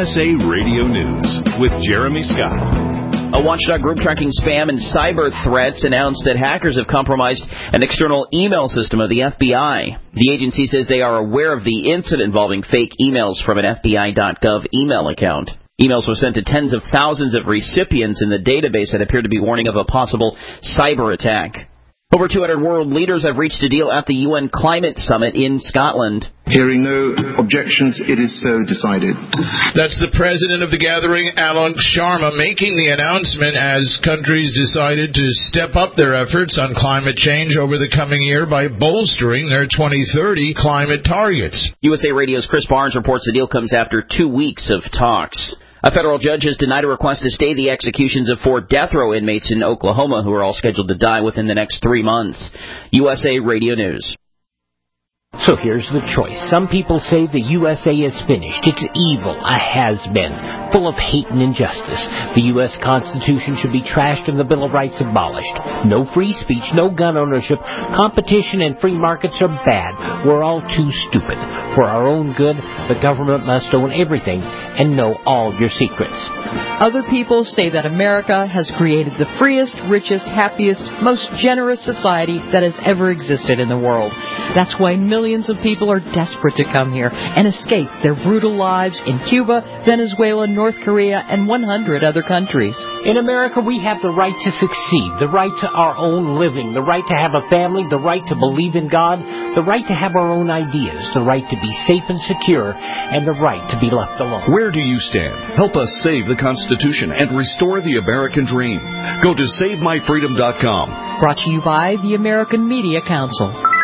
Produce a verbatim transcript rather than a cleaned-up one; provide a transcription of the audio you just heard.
S A Radio News with Jeremy Scott. A watchdog group tracking spam and cyber threats announced that hackers have compromised an external email system of the F B I. The agency says they are aware of the incident involving fake emails from an F B I dot gov email account. Emails were sent to tens of thousands of recipients in the database that appeared to be warning of a possible cyber attack. Over two hundred world leaders have reached a deal at the U N Climate Summit in Scotland. Hearing no objections, it is so decided. That's the president of the gathering, Alok Sharma, making the announcement as countries decided to step up their efforts on climate change over the coming year by bolstering their twenty thirty climate targets. U S A Radio's Chris Barnes reports the deal comes after two weeks of talks. A federal judge has denied a request to stay the executions of four death row inmates in Oklahoma who are all scheduled to die within the next three months. U S A Radio News. So here's the choice. Some people say the U S A is finished. It's evil, a has-been, full of hate and injustice. The U S Constitution should be trashed and the Bill of Rights abolished. No free speech, no gun ownership. Competition and free markets are bad. We're all too stupid. For our own good, the government must own everything and know all your secrets. Other people say that America has created the freest, richest, happiest, most generous society that has ever existed in the world. That's why millions of people are desperate to come here and escape their brutal lives in Cuba, Venezuela, North Korea, and one hundred other countries. In America, we have the right to succeed, the right to our own living, the right to have a family, the right to believe in God, the right to have our own ideas, the right to be safe and secure, and the right to be left alone. Where do you stand? Help us save the Constitution and restore the American dream. Go to save my freedom dot com. Brought to you by the American Media Council.